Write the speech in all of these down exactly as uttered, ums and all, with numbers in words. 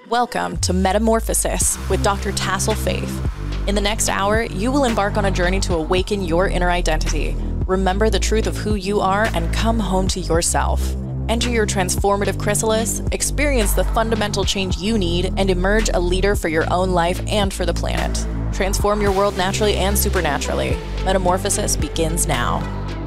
Welcome to Metamorphosis with Doctor Tassel Faith. In the next hour, you will embark on a journey to awaken your inner identity, remember the truth of who you are, and come home to yourself. Enter your transformative chrysalis, experience the fundamental change you need, and emerge a leader for your own life and for the planet. Transform your world naturally and supernaturally. Metamorphosis begins now.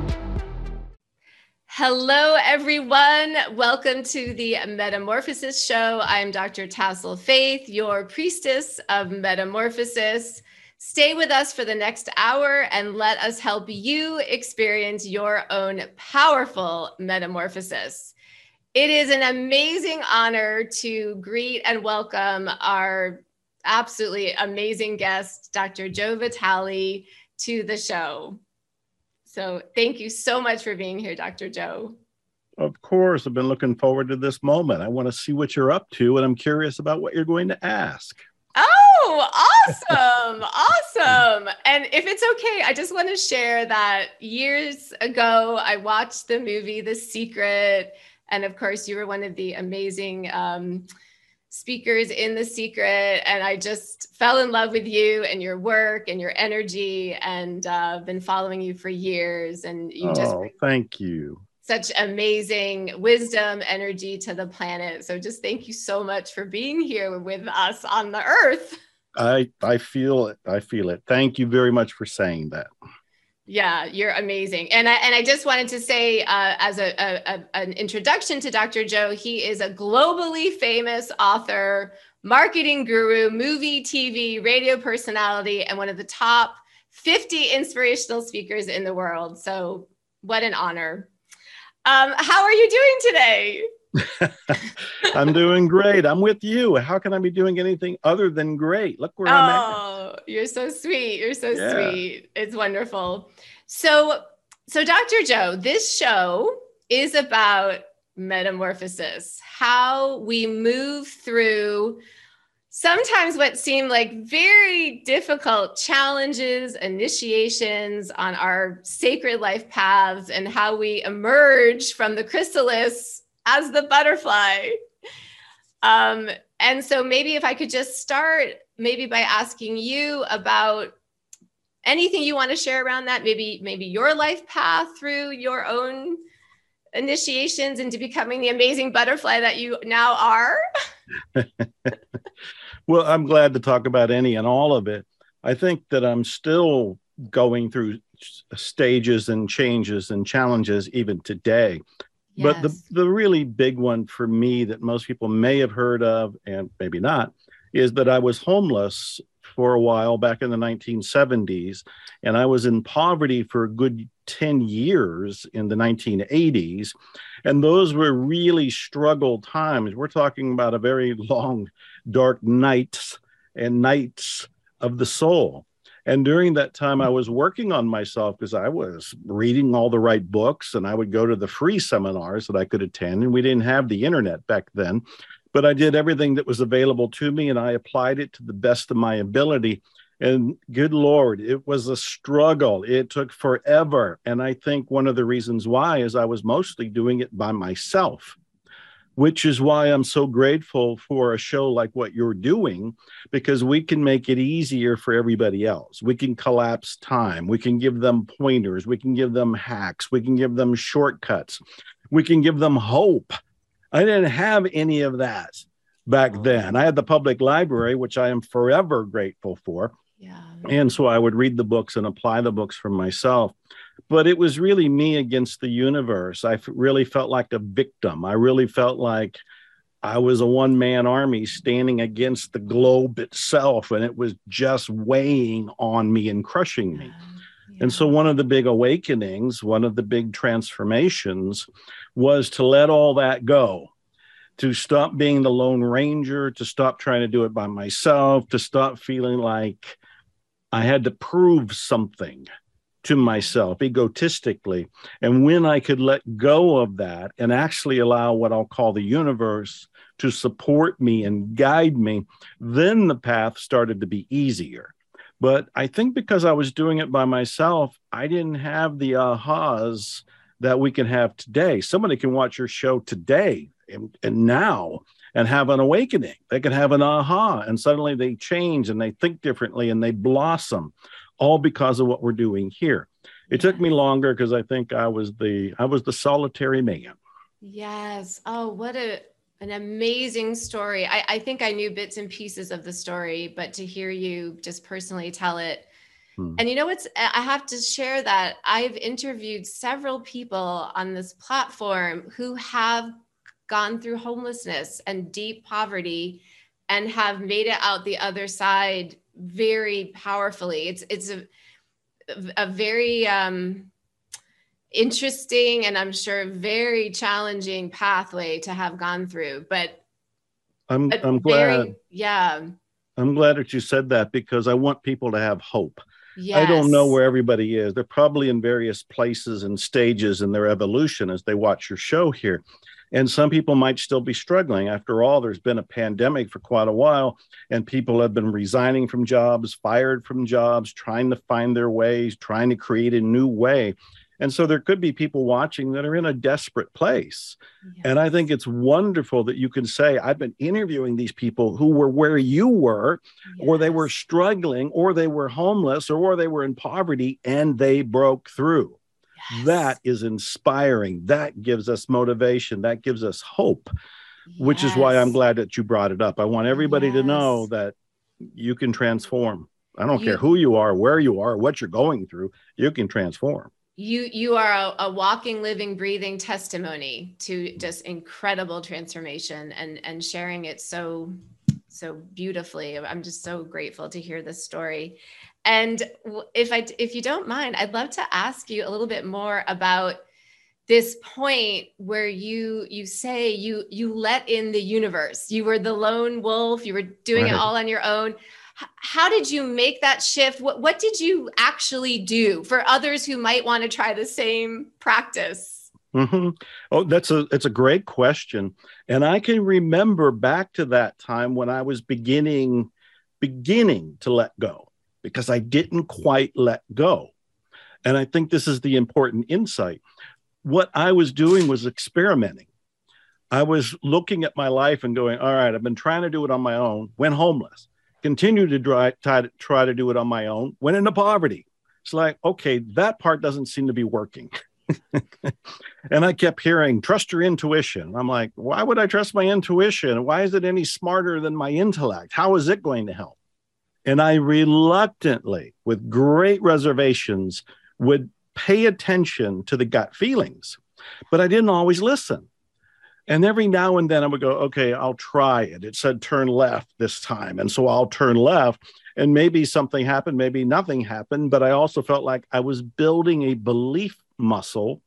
Hello, everyone. Welcome to the Metamorphosis Show. I'm Doctor Tassel Faith, your priestess of metamorphosis. Stay with us for the next hour and let us help you experience your own powerful metamorphosis. It is an amazing honor to greet and welcome our absolutely amazing guest, Doctor Joe Vitale, to the show. So thank you so much for being here, Doctor Joe. Of course, I've been looking forward to this moment. I want to see what you're up to, and I'm curious about what you're going to ask. Oh, awesome. Awesome. And if it's okay, I just want to share that years ago, I watched the movie The Secret. And of course, you were one of the amazing um, speakers in The Secret. And I just fell in love with you and your work and your energy, and uh, been following you for years. And you oh, just thank you. Such amazing wisdom, energy to the planet. So just thank you so much for being here with us on the earth. I I feel it. I feel it. Thank you very much for saying that. Yeah, you're amazing. And I, and I just wanted to say, uh, as a, a, a, an introduction to Doctor Joe, he is a globally famous author, marketing guru, movie, T V, radio personality, and one of the top fifty inspirational speakers in the world. So what an honor. Um, how are you doing today? I'm doing great. I'm with you. How can I be doing anything other than great? Look where oh, I'm at. Oh, you're so sweet. You're so yeah. sweet. It's wonderful. So, so Doctor Joe, this show is about metamorphosis, how we move through sometimes what seem like very difficult challenges, initiations on our sacred life paths, and how we emerge from the chrysalis as the butterfly. Um, and so maybe if I could just start maybe by asking you about anything you want to share around that, maybe, maybe your life path through your own initiations into becoming the amazing butterfly that you now are. Well, I'm glad to talk about any and all of it. I think that I'm still going through stages and changes and challenges even today. Yes. But the, the really big one for me that most people may have heard of, and maybe not, is that I was homeless for a while back in the nineteen seventies. And I was in poverty for a good ten years in the nineteen eighties. And those were really struggle times. We're talking about a very long, dark nights and nights of the soul. And during that time, I was working on myself because I was reading all the right books, and I would go to the free seminars that I could attend. And we didn't have the internet back then, but I did everything that was available to me, and I applied it to the best of my ability. And good Lord, it was a struggle. It took forever. And I think one of the reasons why is I was mostly doing it by myself, which is why I'm so grateful for a show like what you're doing, because we can make it easier for everybody else. We can collapse time. We can give them pointers. We can give them hacks. We can give them shortcuts. We can give them hope. I didn't have any of that back then. I had the public library, which I am forever grateful for. Yeah. And so I would read the books and apply the books for myself. But it was really me against the universe. I really felt like a victim. I really felt like I was a one-man army standing against the globe itself, and it was just weighing on me and crushing me. Yeah. And so one of the big awakenings, one of the big transformations was to let all that go, to stop being the Lone Ranger, to stop trying to do it by myself, to stop feeling like I had to prove something to myself egotistically. And when I could let go of that and actually allow what I'll call the universe to support me and guide me, then the path started to be easier. But I think because I was doing it by myself, I didn't have the ahas that we can have today. Somebody can watch your show today and, and now and have an awakening. They can have an aha, and suddenly they change and they think differently and they blossom, all because of what we're doing here. It took me longer because I think I was the I was the solitary man. Yes. Oh, what a an amazing story. I, I think I knew bits and pieces of the story, but to hear you just personally tell it. Hmm. And you know what's, I have to share that I've interviewed several people on this platform who have gone through homelessness and deep poverty and have made it out the other side very powerfully. It's, it's a, a very, um, interesting and I'm sure very challenging pathway to have gone through, but I'm but I'm very, glad. Yeah. I'm glad that you said that because I want people to have hope. Yes. I don't know where everybody is. They're probably in various places and stages in their evolution as they watch your show here. And some people might still be struggling. After all, there's been a pandemic for quite a while, and people have been resigning from jobs, fired from jobs, trying to find their ways, trying to create a new way. And so there could be people watching that are in a desperate place. Yes. And I think it's wonderful that you can say, I've been interviewing these people who were where you were, yes. or they were struggling, or they were homeless, or they were in poverty, and they broke through. Yes. That is inspiring. That gives us motivation. That gives us hope, yes. which is why I'm glad that you brought it up. I want everybody yes. to know that you can transform. I don't you, care who you are, where you are, what you're going through, you can transform. You you are a, a walking, living, breathing testimony to just incredible transformation and, and sharing it so, so beautifully. I'm just so grateful to hear this story. And if I if you don't mind, I'd love to ask you a little bit more about this point where you you say you you let in the universe. You were the lone wolf. You were doing right. it all on your own. How did you make that shift? What, what did you actually do for others who might want to try the same practice? Mm-hmm. Oh, that's a, it's a great question. And I can remember back to that time when I was beginning, beginning to let go because I didn't quite let go. And I think this is the important insight. What I was doing was experimenting. I was looking at my life and going, all right, I've been trying to do it on my own, went homeless. Continue to try, try, to try to do it on my own, went into poverty. It's like, okay, that part doesn't seem to be working. And I kept hearing, trust your intuition. I'm like, why would I trust my intuition? Why is it any smarter than my intellect? How is it going to help? And I reluctantly, with great reservations, would pay attention to the gut feelings, but I didn't always listen. And every now and then I would go, okay, I'll try it. It said turn left this time. And so I'll turn left and maybe something happened, maybe nothing happened. But I also felt like I was building a belief muscle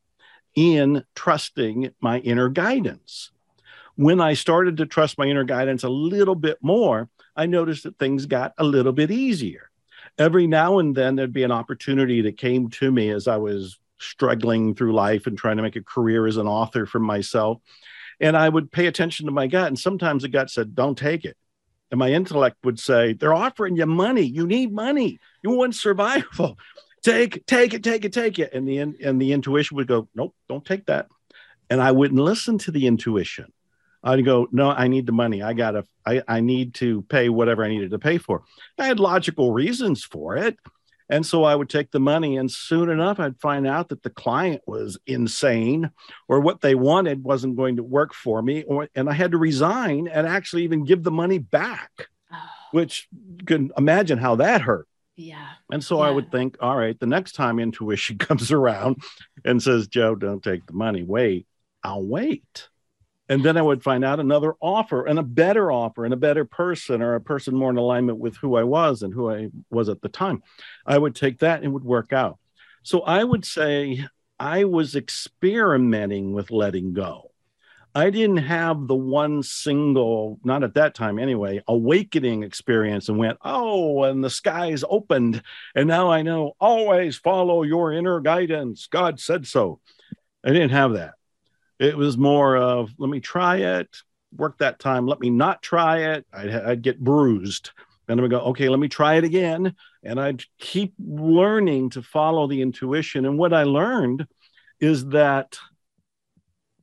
in trusting my inner guidance. When I started to trust my inner guidance a little bit more, I noticed that things got a little bit easier. Every now and then there'd be an opportunity that came to me as I was struggling through life and trying to make a career as an author for myself. And I would pay attention to my gut. And sometimes the gut said, don't take it. And my intellect would say, they're offering you money. You need money. You want survival. Take, take it, take it, take it. And the, and the intuition would go, nope, don't take that. And I wouldn't listen to the intuition. I'd go, no, I need the money. I gotta, I, I need to pay whatever I needed to pay for. I had logical reasons for it. And so I would take the money, and soon enough, I'd find out that the client was insane or what they wanted wasn't going to work for me. Or, and I had to resign and actually even give the money back, oh. which you can imagine how that hurt. Yeah. And so yeah. I would think, all right, the next time intuition comes around and says, Joe, don't take the money. Wait, I'll wait. And then I would find out another offer and a better offer and a better person or a person more in alignment with who I was and who I was at the time. I would take that and it would work out. So I would say I was experimenting with letting go. I didn't have the one single, not at that time anyway, awakening experience and went, oh, and the skies opened. And now I know always follow your inner guidance. God said so. I didn't have that. It was more of, let me try it, work that time. Let me not try it. I'd, I'd get bruised. Then I would go, okay, let me try it again. And I'd keep learning to follow the intuition. And what I learned is that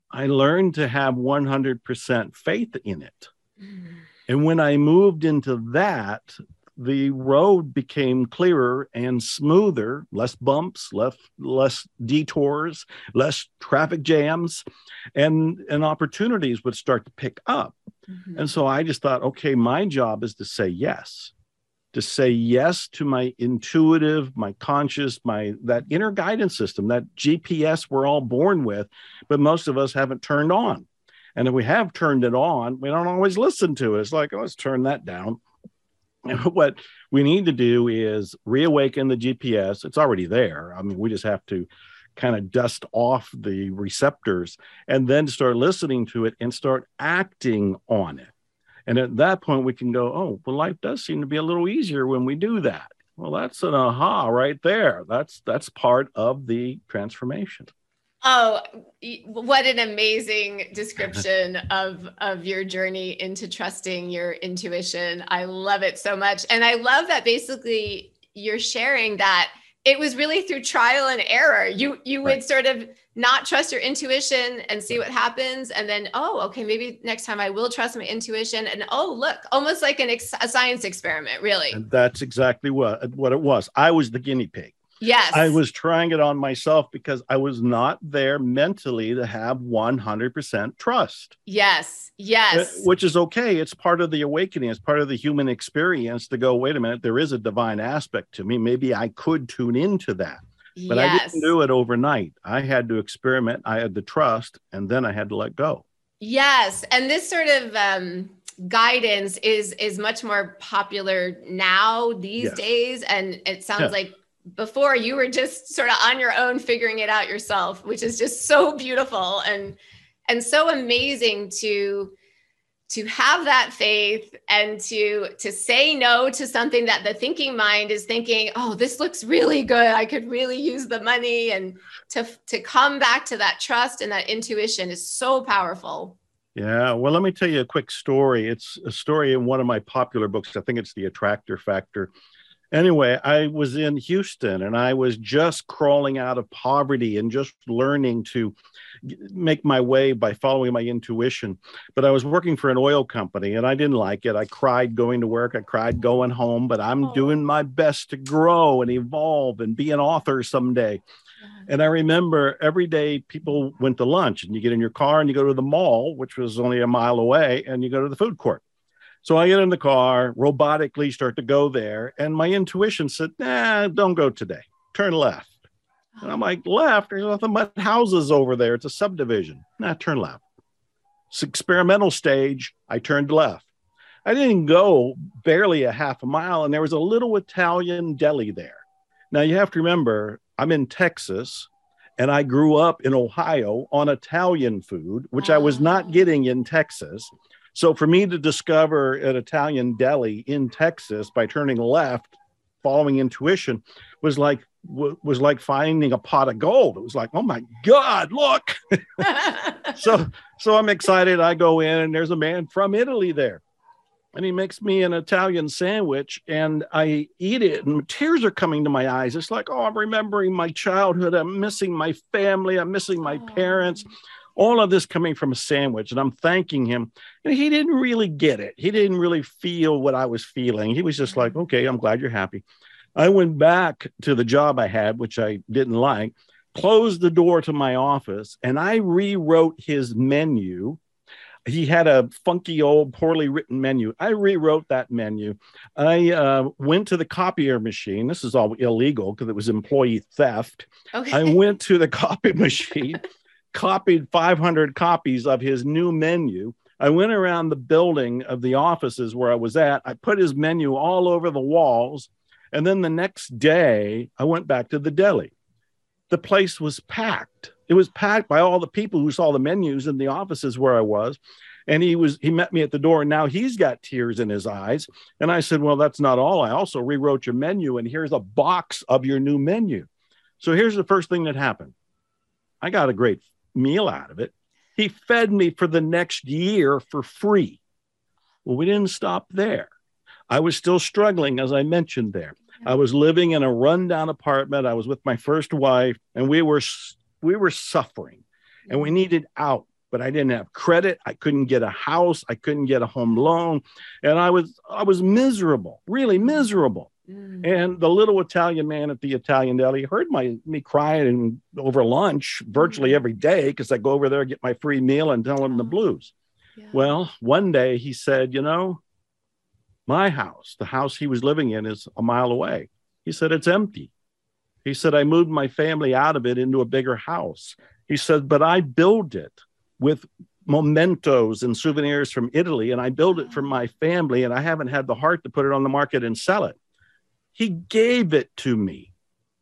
I learned to have one hundred percent faith in it. Mm. And when I moved into that, the road became clearer and smoother, less bumps, less, less detours, less traffic jams, and, and opportunities would start to pick up. Mm-hmm. And so I just thought, okay, my job is to say yes, to say yes to my intuitive, my conscious, my that inner guidance system, that G P S we're all born with, but most of us haven't turned on. And if we have turned it on, we don't always listen to it. It's like, oh, let's turn that down. What we need to do is reawaken the G P S. It's already there. I mean, we just have to kind of dust off the receptors and then start listening to it and start acting on it. And at that point, we can go, oh, well, life does seem to be a little easier when we do that. Well, that's an aha right there. That's that's part of the transformation. Oh, what an amazing description of, of your journey into trusting your intuition. I love it so much. And I love that basically you're sharing that it was really through trial and error. You, you would Right. sort of not trust your intuition and see what happens. And then, oh, okay, maybe next time I will trust my intuition. And oh, look, almost like an ex- a science experiment, really. And that's exactly what, what it was. I was the guinea pig. Yes. I was trying it on myself because I was not there mentally to have one hundred percent trust. Yes. Yes. Which is okay. It's part of the awakening. It's part of the human experience to go, wait a minute, there is a divine aspect to me. Maybe I could tune into that. But yes. I didn't do it overnight. I had to experiment. I had to trust, and then I had to let go. Yes. And this sort of um, guidance is, is much more popular now these Yes. days. And it sounds Yes. like before you were just sort of on your own, figuring it out yourself, which is just so beautiful and, and so amazing to, to have that faith and to, to say no to something that the thinking mind is thinking, oh, this looks really good. I could really use the money. And to, to come back to that trust and that intuition is so powerful. Yeah. Well, let me tell you a quick story. It's a story in one of my popular books. I think it's The Attractor Factor. Anyway, I was in Houston and I was just crawling out of poverty and just learning to make my way by following my intuition. But I was working for an oil company and I didn't like it. I cried going to work. I cried going home, but I'm Oh. doing my best to grow and evolve and be an author someday. And I remember every day people went to lunch and you get in your car and you go to the mall, which was only a mile away, and you go to the food court. So I get in the car, robotically start to go there. And my intuition said, nah, don't go today. Turn left. And I'm like, left? There's nothing but houses over there. It's a subdivision. Nah, turn left. It's experimental stage. I turned left. I didn't go barely a half a mile. And there was a little Italian deli there. Now you have to remember, I'm in Texas and I grew up in Ohio on Italian food, which I was not getting in Texas. So for me to discover an Italian deli in Texas by turning left, following intuition, was like was like finding a pot of gold. It was like, oh my God, look. so so I'm excited. I go in and there's a man from Italy there. And he makes me an Italian sandwich and I eat it and tears are coming to my eyes. It's like, oh, I'm remembering my childhood. I'm missing my family. I'm missing my parents. All of this coming from a sandwich, and I'm thanking him. And he didn't really get it. He didn't really feel what I was feeling. He was just like, okay, I'm glad you're happy. I went back to the job I had, which I didn't like, closed the door to my office, and I rewrote his menu. He had a funky old poorly written menu. I rewrote that menu. I uh, went to the copier machine. This is all illegal because it was employee theft. Okay. I went to the copy machine. Copied five hundred copies of his new menu. I went around the building of the offices where I was at. I put his menu all over the walls. And then the next day, I went back to the deli. The place was packed. It was packed by all the people who saw the menus in the offices where I was. And he was he met me at the door, and now he's got tears in his eyes. And I said, well, that's not all. I also rewrote your menu, and here's a box of your new menu. So here's the first thing that happened. I got a great meal out of it. He fed me for the next year for free. Well, we didn't stop there. I was still struggling, as I mentioned there. I was living in a rundown apartment. I was with my first wife, and we were we were suffering, and we needed out. but I didn't have credit. I couldn't get a house. I couldn't get a home loan. And I was, I was miserable, really miserable. Mm. And the little Italian man at the Italian deli heard my me crying over lunch virtually every day, because I go over there, get my free meal, and tell him the blues. Yeah. Well, one day he said, you know, my house, the house he was living in, is a mile away. He said, it's empty. He said, I moved my family out of it into a bigger house. He said, but I built it with mementos and souvenirs from Italy, and I built it for my family, and I haven't had the heart to put it on the market and sell it. He gave it to me.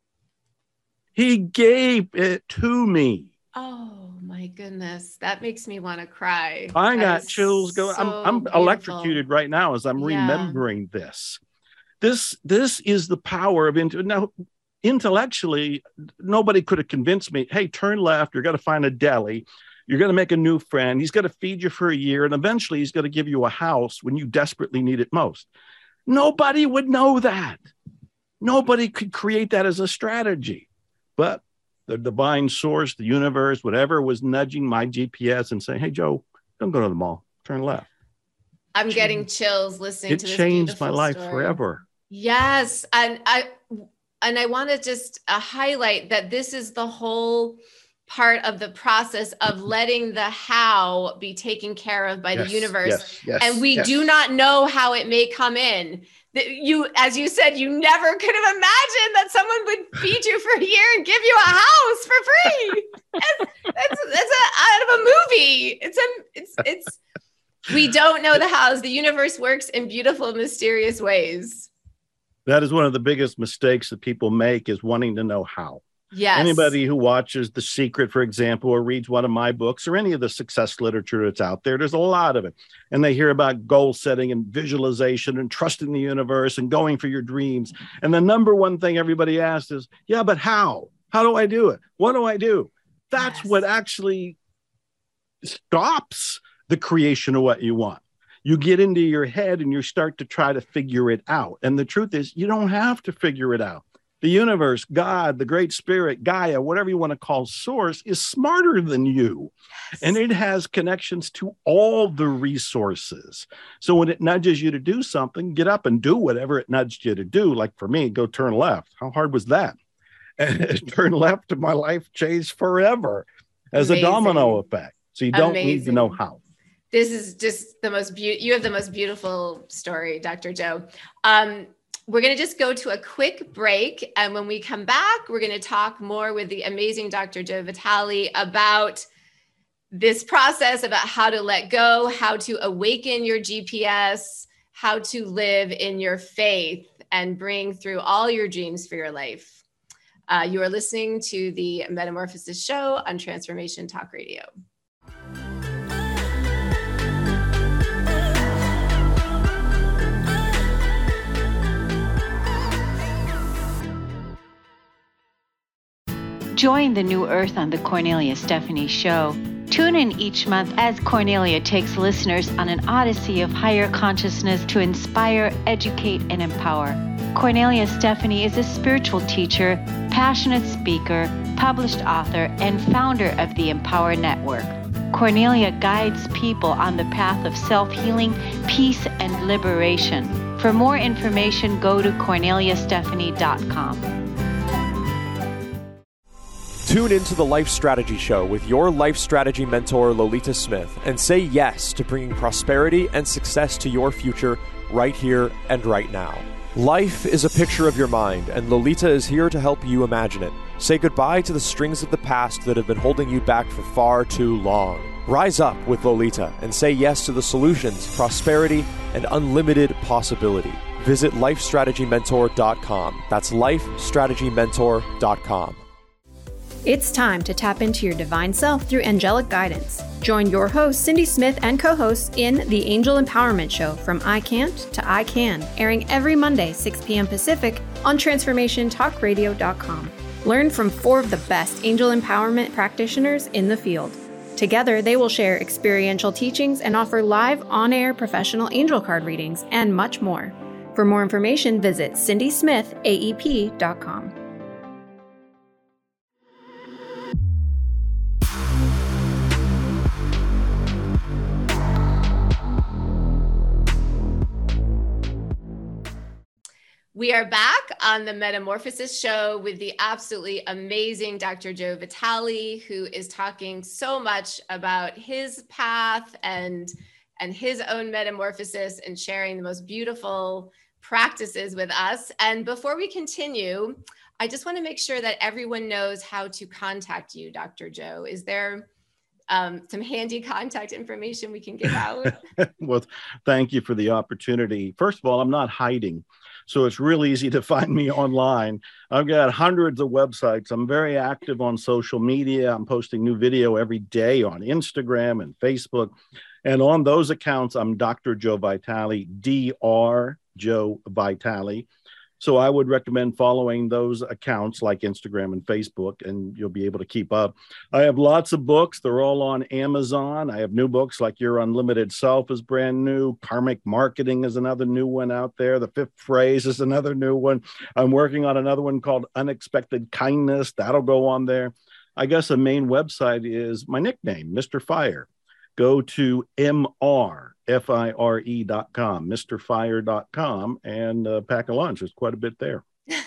He gave it to me. Oh my goodness. That makes me want to cry. I that got chills going. So I'm, I'm beautiful. electrocuted right now as I'm yeah. remembering this. This, this is the power of, int- now, intellectually, nobody could have convinced me, hey, turn left, you're going to find a deli, you're going to make a new friend, he's going to feed you for a year, and eventually he's going to give you a house when you desperately need it most. Nobody would know that. Nobody could create that as a strategy. But the divine source, the universe, whatever, was nudging my G P S and saying, hey, Joe, don't go to the mall, turn left. I'm getting chills listening it to this. It changed my life story. forever. Yes. And I, and I want to just uh, highlight that this is the whole part of the process of letting the how be taken care of by yes, the universe. Yes, yes, and we yes. do not know how it may come in. You, as you said, you never could have imagined that someone would feed you for a year and give you a house for free. That's, that's, that's a, out of a movie. It's a, it's, it's, we don't know the hows. The universe works in beautiful, mysterious ways. That is one of the biggest mistakes that people make, is wanting to know how. Yes. Anybody who watches The Secret, for example, or reads one of my books or any of the success literature that's out there, there's a lot of it. And they hear about goal setting and visualization and trusting the universe and going for your dreams. And the number one thing everybody asks is, yeah, but how? How do I do it? What do I do? That's yes. what actually stops the creation of what you want. You get into your head and you start to try to figure it out. And the truth is, you don't have to figure it out. The universe, God, the great spirit, Gaia, whatever you want to call source, is smarter than you. Yes. And it has connections to all the resources. So when it nudges you to do something, get up and do whatever it nudged you to do. Like for me, go turn left. How hard was that? And turn left, and my life changed forever as Amazing. a domino effect. So you don't Amazing. need to know how. This is just the most beautiful, you have the most beautiful story, Doctor Joe. Um, We're going to just go to a quick break. And when we come back, we're going to talk more with the amazing Doctor Joe Vitale about this process, about how to let go, how to awaken your G P S, how to live in your faith and bring through all your dreams for your life. Uh, you are listening to the Metamorphosis Show on Transformation Talk Radio. Join the New Earth on the Cornelia Stephanie Show. Tune in each month as Cornelia takes listeners on an odyssey of higher consciousness to inspire, educate, and empower. Cornelia Stephanie is a spiritual teacher, passionate speaker, published author, and founder of the Empower Network. Cornelia guides people on the path of self-healing, peace, and liberation. For more information, go to cornelia stephanie dot com. Tune into the Life Strategy Show with your life strategy mentor, Lolita Smith, and say yes to bringing prosperity and success to your future right here and right now. Life is a picture of your mind, and Lolita is here to help you imagine it. Say goodbye to the strings of the past that have been holding you back for far too long. Rise up with Lolita and say yes to the solutions, prosperity, and unlimited possibility. Visit life strategy mentor dot com. That's life strategy mentor dot com. It's time to tap into your divine self through angelic guidance. Join your host, Cindy Smith, and co-hosts in the Angel Empowerment Show, From I Can't to I Can, airing every Monday, six p.m. Pacific on transformation talk radio dot com. Learn from four of the best angel empowerment practitioners in the field. Together, they will share experiential teachings and offer live on-air professional angel card readings and much more. For more information, visit cindy smith a e p dot com. We are back on the Metamorphosis Show with the absolutely amazing Doctor Joe Vitale, who is talking so much about his path and, and his own metamorphosis and sharing the most beautiful practices with us. And before we continue, I just want to make sure that everyone knows how to contact you, Doctor Joe. Is there um, some handy contact information we can give out? Well, thank you for the opportunity. First of all, I'm not hiding. So it's real easy to find me online. I've got hundreds of websites. I'm very active on social media. I'm posting new video every day on Instagram and Facebook. And on those accounts, I'm Doctor Joe Vitale, D R Joe Vitale. So I would recommend following those accounts like Instagram and Facebook, and you'll be able to keep up. I have lots of books. They're all on Amazon. I have new books like Your Unlimited Self is brand new. Karmic Marketing is another new one out there. The Fifth Phrase is another new one. I'm working on another one called Unexpected Kindness. That'll go on there. I guess the main website is my nickname, Mister Fire. Go to M R F I R E dot com, Mister Fire dot com, and uh, pack a lunch. There's quite a bit there.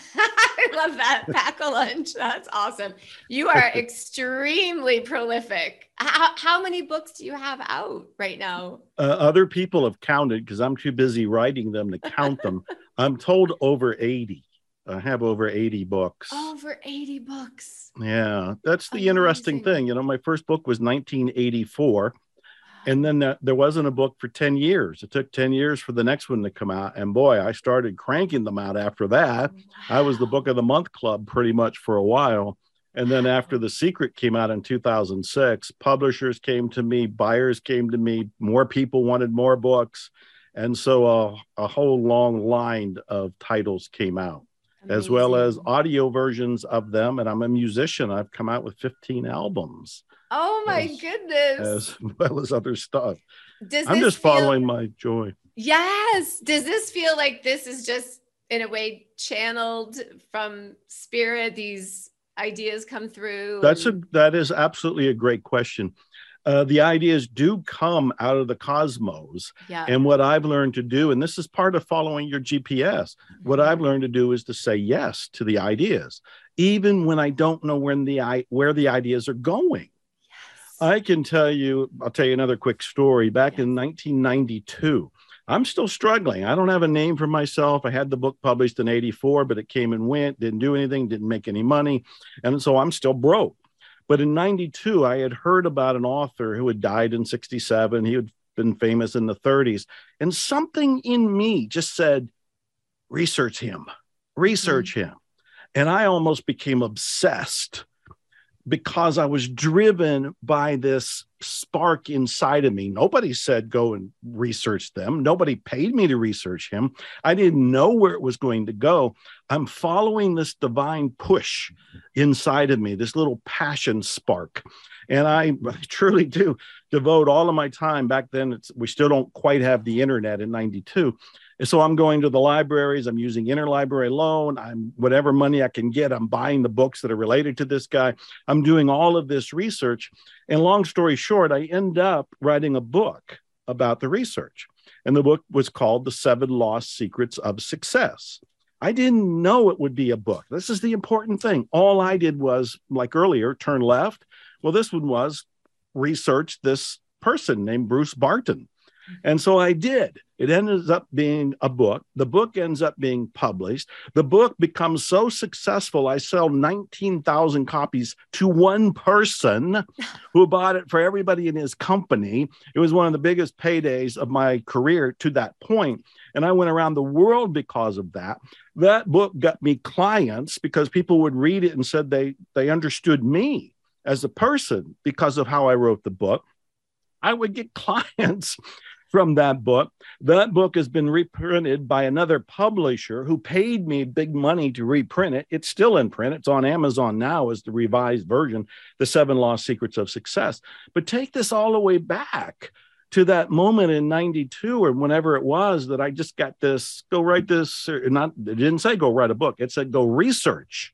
I love that. Pack a lunch. That's awesome. You are extremely prolific. How, how many books do you have out right now? Uh, other people have counted because I'm too busy writing them to count them. I'm told over eighty. I have over eighty books. Over eighty books. Yeah, that's the Amazing. Interesting thing. You know, my first book was nineteen eighty-four. And then there, there wasn't a book for ten years. It took ten years for the next one to come out. And boy, I started cranking them out after that. Wow. I was the Book of the Month Club pretty much for a while. And then after The Secret came out in two thousand six, publishers came to me, buyers came to me, more people wanted more books. And so uh, a whole long line of titles came out, Amazing. As well as audio versions of them. And I'm a musician. I've come out with fifteen albums. Oh my as, goodness. As well as other stuff. Does I'm just feel, following my joy. Yes. Does this feel like this is just in a way channeled from spirit? These ideas come through? That's and... a, that is absolutely a great question. Uh, the ideas do come out of the cosmos. Yeah. And what I've learned to do, and this is part of following your G P S, mm-hmm. what I've learned to do is to say yes to the ideas, even when I don't know when the where the ideas are going. I can tell you, I'll tell you another quick story. Back yeah. in nineteen ninety-two, I'm still struggling. I don't have a name for myself. I had the book published in eighty-four, but it came and went, didn't do anything, didn't make any money. And so I'm still broke. But in ninety-two, I had heard about an author who had died in sixty-seven. He had been famous in the thirties. And something in me just said, research him, research mm-hmm. him. And I almost became obsessed, because I was driven by this spark inside of me. Nobody said go and research them. Nobody paid me to research him. I didn't know where it was going to go. I'm following this divine push inside of me, this little passion spark. And I truly do devote all of my time. Back then, it's, we still don't quite have the internet in ninety-two. And so I'm going to the libraries. I'm using interlibrary loan. I'm whatever money I can get. I'm buying the books that are related to this guy. I'm doing all of this research. And long story short, I end up writing a book about the research. And the book was called The Seven Lost Secrets of Success. I didn't know it would be a book. This is the important thing. All I did was, like earlier, turn left. Well, this one was research this person named Bruce Barton. And so I did. It ends up being a book. The book ends up being published. The book becomes so successful, I sell nineteen thousand copies to one person who bought it for everybody in his company. It was one of the biggest paydays of my career to that point. And I went around the world because of that. That book got me clients because people would read it and said they, they understood me as a person because of how I wrote the book. I would get clients from that book. That book has been reprinted by another publisher who paid me big money to reprint it. It's still in print. It's on Amazon now as the revised version, The Seven Lost Secrets of Success. But take this all the way back to that moment in ninety-two or whenever it was that I just got this, go write this, or not, it didn't say go write a book. It said go research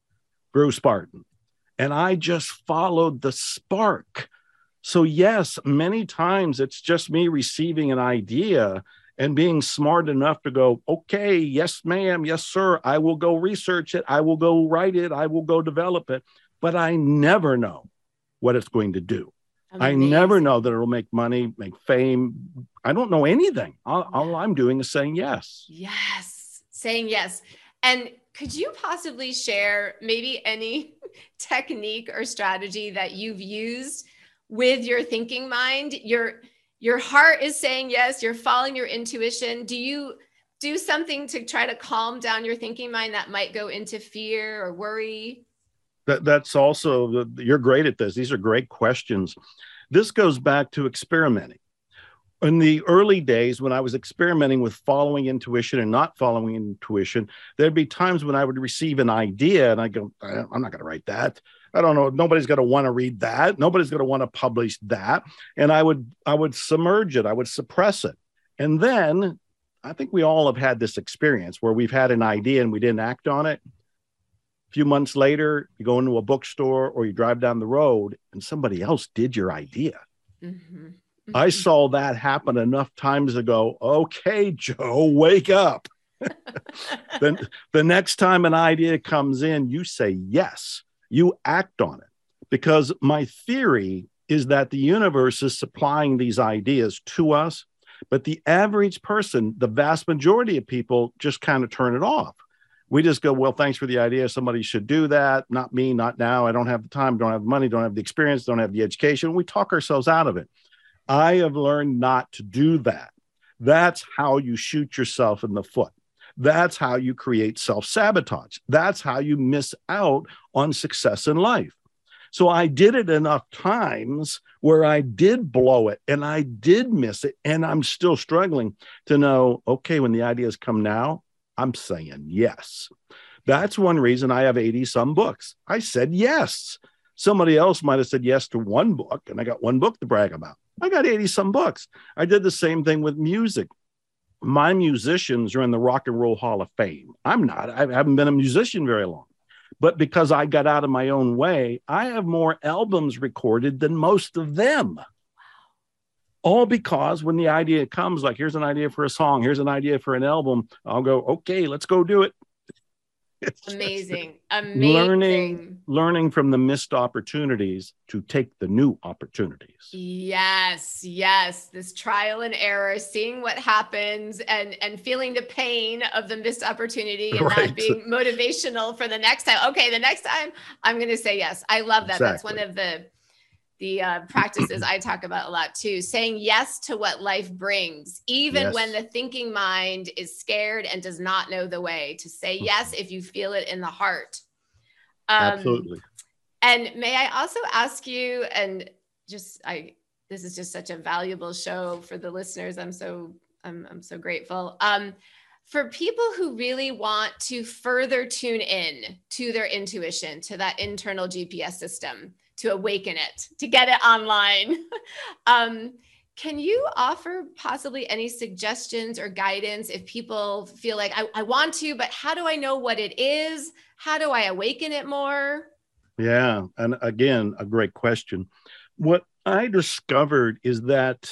Bruce Barton. And I just followed the spark. So yes, many times it's just me receiving an idea and being smart enough to go, okay, yes, ma'am, yes, sir, I will go research it, I will go write it, I will go develop it, but I never know what it's going to do. Amazing. I never know that it'll make money, make fame. I don't know anything. All, all I'm doing is saying yes. Yes, saying yes. And could you possibly share maybe any technique or strategy that you've used with your thinking mind? Your Your heart is saying yes, you're following your intuition. Do you do something to try to calm down your thinking mind that might go into fear or worry? That, that's also, you're great at this. These are great questions. This goes back to experimenting. In the early days, when I was experimenting with following intuition and not following intuition, there'd be times when I would receive an idea and I go, I'm not going to write that. I don't know. Nobody's going to want to read that. Nobody's going to want to publish that. And I would, I would submerge it. I would suppress it. And then I think we all have had this experience where we've had an idea and we didn't act on it. A few months later, you go into a bookstore or you drive down the road and somebody else did your idea. Mm-hmm. Mm-hmm. I saw that happen enough times ago. Okay, Joe, wake up. Then the next time an idea comes in, you say yes. You act on it, because my theory is that the universe is supplying these ideas to us, but the average person, the vast majority of people, just kind of turn it off. We just go, well, thanks for the idea. Somebody should do that. Not me, not now. I don't have the time, don't have the money, don't have the experience, don't have the education. We talk ourselves out of it. I have learned not to do that. That's how you shoot yourself in the foot. That's how you create self-sabotage. That's how you miss out on success in life. So I did it enough times where I did blow it and I did miss it. And I'm still struggling to know, okay, when the ideas come now, I'm saying yes. That's one reason I have eighty some books. I said yes. Somebody else might have said yes to one book and I got one book to brag about. I got eighty some books. I did the same thing with music. My musicians are in the Rock and Roll Hall of Fame. I'm not. I haven't been a musician very long. But because I got out of my own way, I have more albums recorded than most of them. Wow. All because when the idea comes, like, here's an idea for a song, here's an idea for an album, I'll go, okay, let's go do it. It's amazing. Amazing. Learning, learning from the missed opportunities to take the new opportunities. Yes, yes. This trial and error, seeing what happens and, and feeling the pain of the missed opportunity and right. That being motivational for the next time. Okay, the next time I'm going to say yes. I love that. Exactly. That's one of the the uh, practices I talk about a lot too, saying yes to what life brings, even yes. when the thinking mind is scared and does not know the way, to say yes if you feel it in the heart. Um, Absolutely. And may I also ask you, and just, I, this is just such a valuable show for the listeners. I'm so, I'm, I'm so grateful. Um, for people who really want to further tune in to their intuition, to that internal G P S system, to awaken it, to get it online. um, can you offer possibly any suggestions or guidance if people feel like I, I want to, but how do I know what it is? How do I awaken it more? Yeah. And again, a great question. What I discovered is that,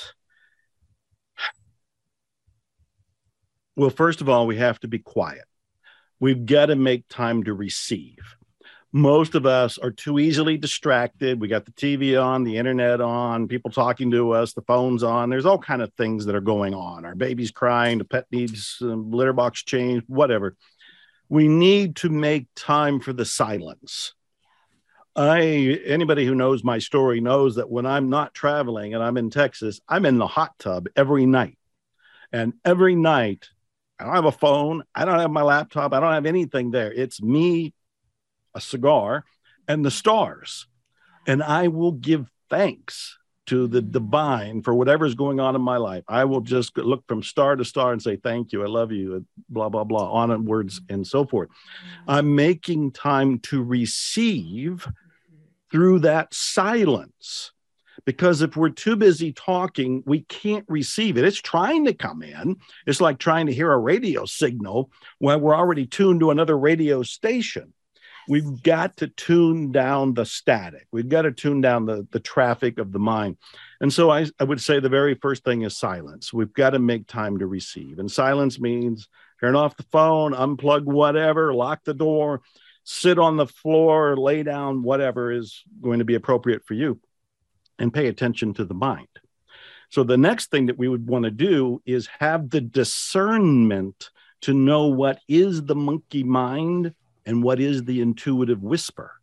well, first of all, we have to be quiet. We've got to make time to receive. Most of us are too easily distracted. We got the T V on, the internet on, people talking to us, the phone's on. There's all kinds of things that are going on. Our baby's crying, the pet needs a litter box changed, whatever. We need to make time for the silence. I, anybody who knows my story knows that when I'm not traveling and I'm in Texas, I'm in the hot tub every night. And every night, I don't have a phone. I don't have my laptop. I don't have anything there. It's me, a cigar, and the stars. And I will give thanks to the divine for whatever's going on in my life. I will just look from star to star and say, thank you, I love you, blah, blah, blah, onwards and so forth. I'm making time to receive through that silence. Because if we're too busy talking, we can't receive it. It's trying to come in. It's like trying to hear a radio signal when we're already tuned to another radio station. We've got to tune down the static. We've got to tune down the, the traffic of the mind. And so I, I would say the very first thing is silence. We've got to make time to receive. And silence means turn off the phone, unplug whatever, lock the door, sit on the floor, lay down, whatever is going to be appropriate for you, and pay attention to the mind. So the next thing that we would want to do is have the discernment to know what is the monkey mind and what is the intuitive whisper.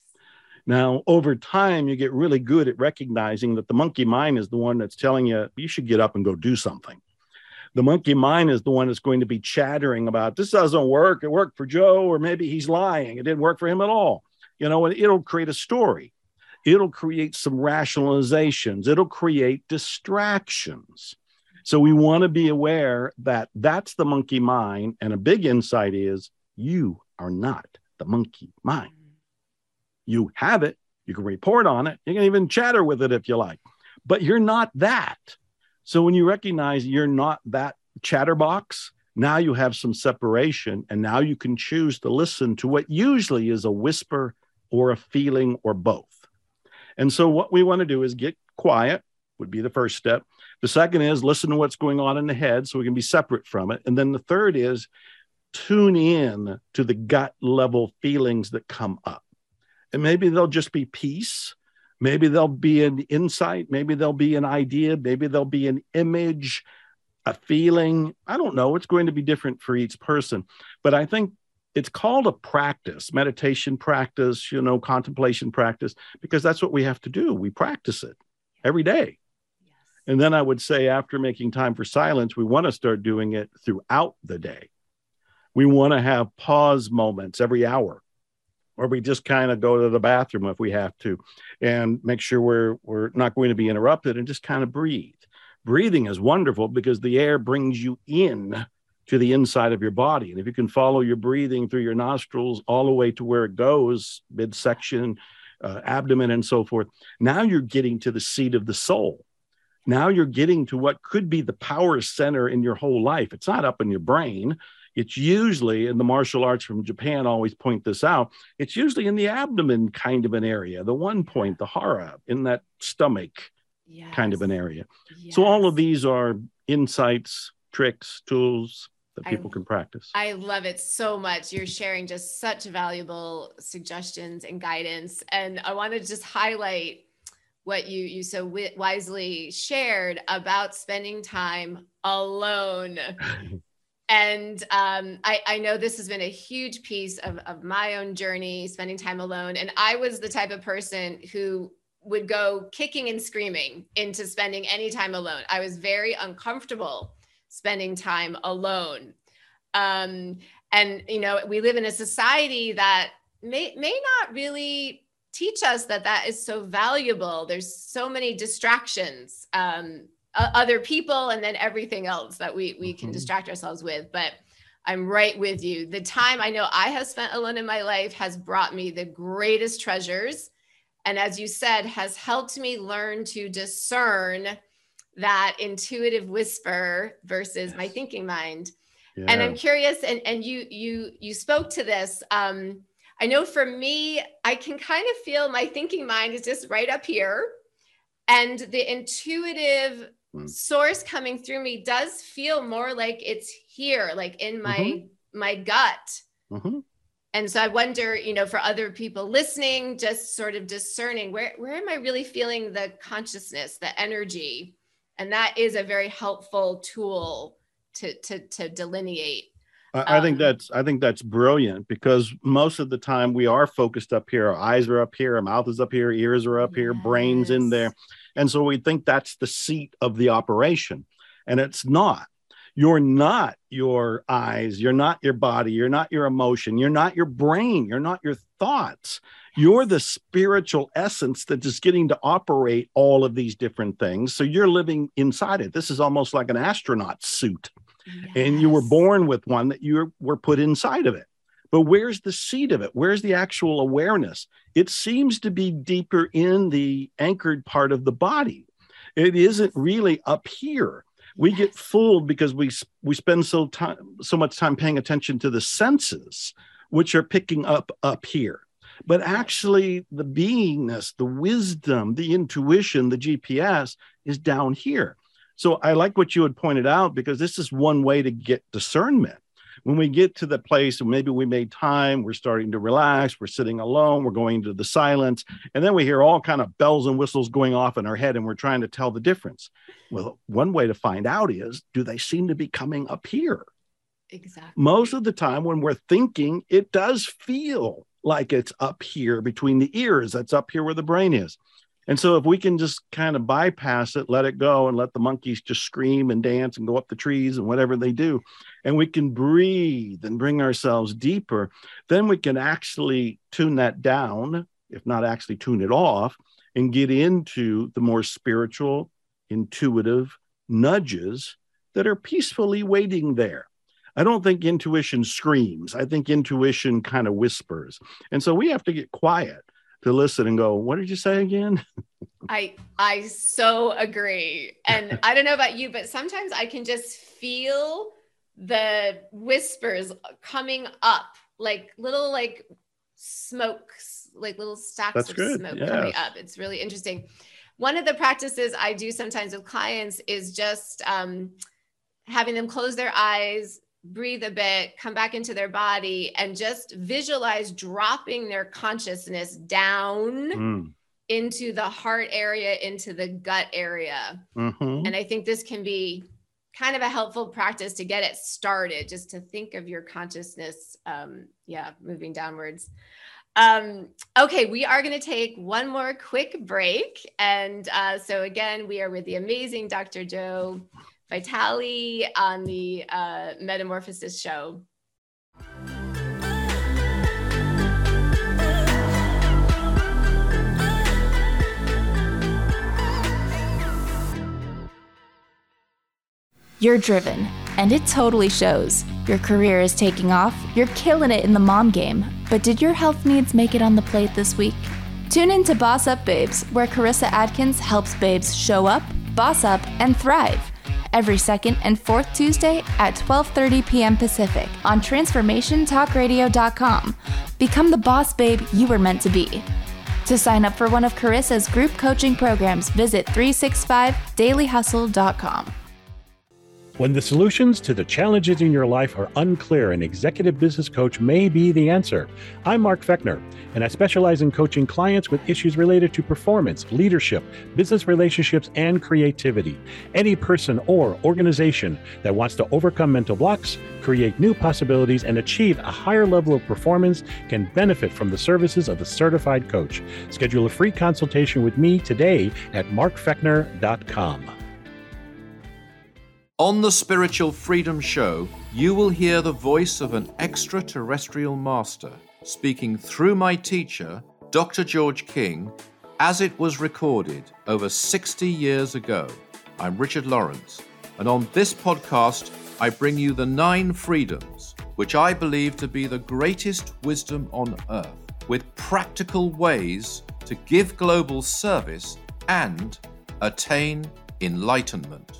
Now, over time, you get really good at recognizing that the monkey mind is the one that's telling you, you should get up and go do something. The monkey mind is the one that's going to be chattering about, this doesn't work. It worked for Joe, or maybe he's lying. It didn't work for him at all. You know, and it'll create a story. It'll create some rationalizations. It'll create distractions. So we want to be aware that that's the monkey mind. And a big insight is you are not the monkey mind. You have it. You can report on it. You can even chatter with it if you like, but you're not that. So when you recognize you're not that chatterbox, now you have some separation, and now you can choose to listen to what usually is a whisper or a feeling or both. And so what we want to do is get quiet, would be the first step. The second is listen to what's going on in the head so we can be separate from it. And then the third is tune in to the gut level feelings that come up. And maybe they'll just be peace. Maybe there'll be an insight. Maybe there'll be an idea. Maybe there'll be an image, a feeling. I don't know. It's going to be different for each person. But I think it's called a practice, meditation practice, you know, contemplation practice, because that's what we have to do. We practice it every day. Yes. And then I would say after making time for silence, we want to start doing it throughout the day. We want to have pause moments every hour, or we just kind of go to the bathroom if we have to, and make sure we're we're not going to be interrupted, and just kind of breathe. Breathing is wonderful because the air brings you in to the inside of your body. And if you can follow your breathing through your nostrils all the way to where it goes, midsection, uh, abdomen, and so forth, now you're getting to the seat of the soul. Now you're getting to what could be the power center in your whole life. It's not up in your brain. It's usually, and the martial arts from Japan always point this out, it's usually in the abdomen kind of an area, the one point, the hara, in that stomach yes. kind of an area. Yes. So all of these are insights, tricks, tools that people I, can practice. I love it so much. You're sharing just such valuable suggestions and guidance. And I want to just highlight what you, you so w- wisely shared about spending time alone. And um, I, I know this has been a huge piece of, of my own journey, spending time alone. And I was the type of person who would go kicking and screaming into spending any time alone. I was very uncomfortable spending time alone. Um, and, you know, we live in a society that may, may not really teach us that that is so valuable. There's so many distractions, um, other people, and then everything else that we, we can distract ourselves with. But I'm right with you. The time I know I have spent alone in my life has brought me the greatest treasures. And as you said, has helped me learn to discern that intuitive whisper versus yes. my thinking mind. Yeah. And I'm curious, and, and you, you, you spoke to this. Um, I know for me, I can kind of feel my thinking mind is just right up here. And the intuitive mm. source coming through me does feel more like it's here, like in my, mm-hmm. my gut. Mm-hmm. And so I wonder, you know, for other people listening, just sort of discerning where, where am I really feeling the consciousness, the energy? And that is a very helpful tool to, to, to delineate. I, I think that's, I think that's brilliant, because most of the time we are focused up here. Our eyes are up here, our mouth is up here, ears are up yes. here, brains in there. And so we think that's the seat of the operation, and it's not. You're not your eyes. You're not your body. You're not your emotion. You're not your brain. You're not your thoughts. You're the spiritual essence that is getting to operate all of these different things. So you're living inside it. This is almost like an astronaut suit. Yes. And you were born with one that you were put inside of it. But where's the seat of it? Where's the actual awareness? It seems to be deeper in the anchored part of the body. It isn't really up here. We get fooled because we we spend so time so much time paying attention to the senses which are picking up up here. But actually, the beingness, the wisdom, the intuition, the G P S is down here. So I like what you had pointed out, because this is one way to get discernment. When we get to the place, maybe we made time, we're starting to relax, we're sitting alone, we're going to the silence, and then we hear all kind of bells and whistles going off in our head, and we're trying to tell the difference. Well, one way to find out is, do they seem to be coming up here? Exactly. Most of the time when we're thinking, it does feel like it's up here between the ears. That's up here where the brain is. And so if we can just kind of bypass it, let it go, and let the monkeys just scream and dance and go up the trees and whatever they do, and we can breathe and bring ourselves deeper, then we can actually tune that down, if not actually tune it off, and get into the more spiritual, intuitive nudges that are peacefully waiting there. I don't think intuition screams. I think intuition kind of whispers. And so we have to get quiet to listen and go, what did you say again? I I so agree. And I don't know about you, but sometimes I can just feel the whispers coming up, like little like smokes, like little stacks That's of good. smoke Yes. coming up. It's really interesting. One of the practices I do sometimes with clients is just um, having them close their eyes, breathe a bit, come back into their body, and just visualize dropping their consciousness down Mm. into the heart area, into the gut area. Mm-hmm. And I think this can be kind of a helpful practice to get it started, just to think of your consciousness, um, yeah, moving downwards. Um, okay, we are going to take one more quick break. And uh, so again, we are with the amazing Doctor Joe Vitale on the uh, Metamorphosis Show. You're driven, and it totally shows. Your career is taking off, you're killing it in the mom game, but did your health needs make it on the plate this week? Tune in to Boss Up Babes, where Carissa Adkins helps babes show up, boss up, and thrive. Every second and fourth Tuesday at twelve thirty p.m. Pacific on transformation talk radio dot com. Become the boss babe you were meant to be. To sign up for one of Carissa's group coaching programs, visit three sixty-five daily hustle dot com. When the solutions to the challenges in your life are unclear, an executive business coach may be the answer. I'm Mark Fechner, and I specialize in coaching clients with issues related to performance, leadership, business relationships, and creativity. Any person or organization that wants to overcome mental blocks, create new possibilities, and achieve a higher level of performance can benefit from the services of a certified coach. Schedule a free consultation with me today at mark fechner dot com. On the Spiritual Freedom Show, you will hear the voice of an extraterrestrial master speaking through my teacher, Doctor George King, as it was recorded over sixty years ago. I'm Richard Lawrence, and on this podcast, I bring you the nine freedoms, which I believe to be the greatest wisdom on earth, with practical ways to give global service and attain enlightenment.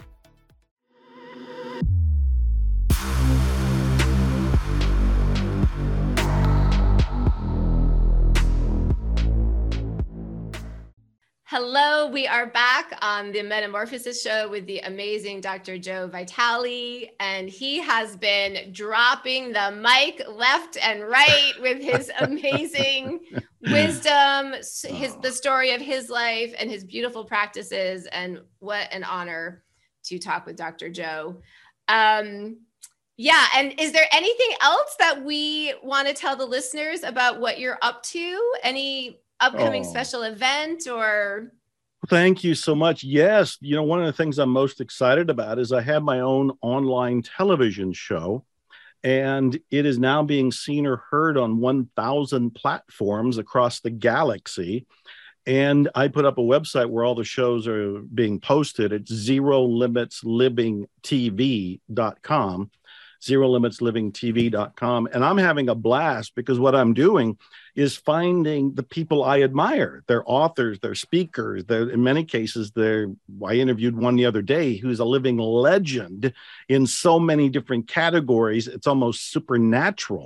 Hello, we are back on the Metamorphosis Show with the amazing Doctor Joe Vitale, and he has been dropping the mic left and right with his amazing wisdom, his the story of his life and his beautiful practices, and what an honor to talk with Doctor Joe. Um, yeah, and is there anything else that we want to tell the listeners about what you're up to? Any upcoming oh. special event or? Thank you so much. Yes. You know, one of the things I'm most excited about is I have my own online television show, and it is now being seen or heard on one thousand platforms across the galaxy. And I put up a website where all the shows are being posted. It's zero limits living T V dot com. zero limits living T V dot com. And I'm having a blast because what I'm doing is finding the people I admire. They're authors, they're speakers, they're, in many cases, they're, I interviewed one the other day who's a living legend in so many different categories. It's almost supernatural.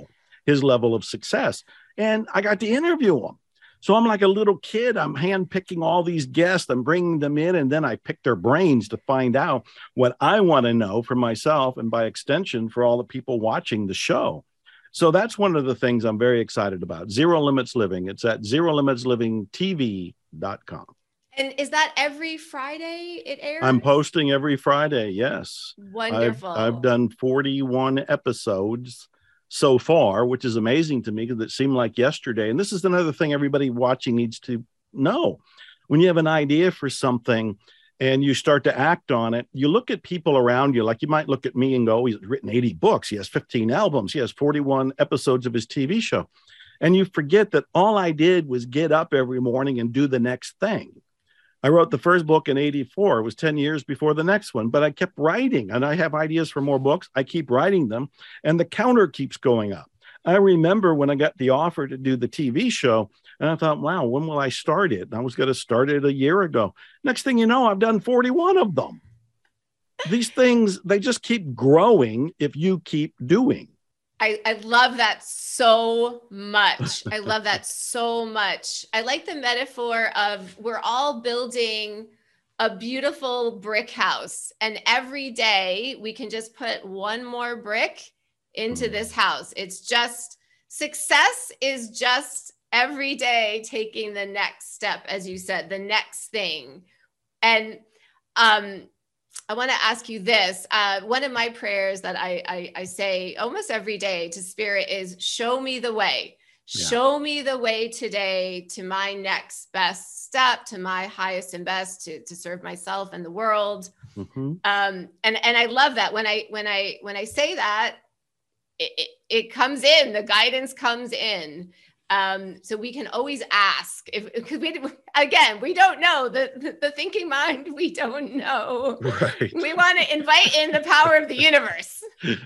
his level of success. And I got to interview him. So I'm like a little kid. I'm handpicking all these guests. I'm bringing them in, and then I pick their brains to find out what I want to know for myself and by extension for all the people watching the show. So that's one of the things I'm very excited about. Zero Limits Living. It's at zero limits living t v dot com. And is that every Friday it airs? I'm posting every Friday, yes. Wonderful. I've, I've done forty-one episodes so far, which is amazing to me because it seemed like yesterday. And this is another thing everybody watching needs to know. When you have an idea for something and you start to act on it, you look at people around you, like you might look at me and go, he's written eighty books, he has fifteen albums, he has forty-one episodes of his T V show. And you forget that all I did was get up every morning and do the next thing. I wrote the first book in eighty-four. It was ten years before the next one, but I kept writing, and I have ideas for more books. I keep writing them, and the counter keeps going up. I remember when I got the offer to do the T V show, and I thought, wow, when will I start it? And I was going to start it a year ago. Next thing you know, I've done forty-one of them. These things, they just keep growing if you keep doing. I, I love that so much. I love that so much. I like the metaphor of we're all building a beautiful brick house, and every day we can just put one more brick into this house. It's just success is just every day taking the next step, as you said, the next thing. And um, I want to ask you this. Uh, one of my prayers that I, I, I say almost every day to Spirit is, show me the way. Yeah. Show me the way today to my next best step, to my highest and best, to, to serve myself and the world. Mm-hmm. Um, and, and I love that. When I, when I, when I say that, it, it, it comes in, the guidance comes in. Um, so we can always ask if, because we, again, we don't know the, the, the thinking mind. We don't know. Right. We want to invite in the power of the universe.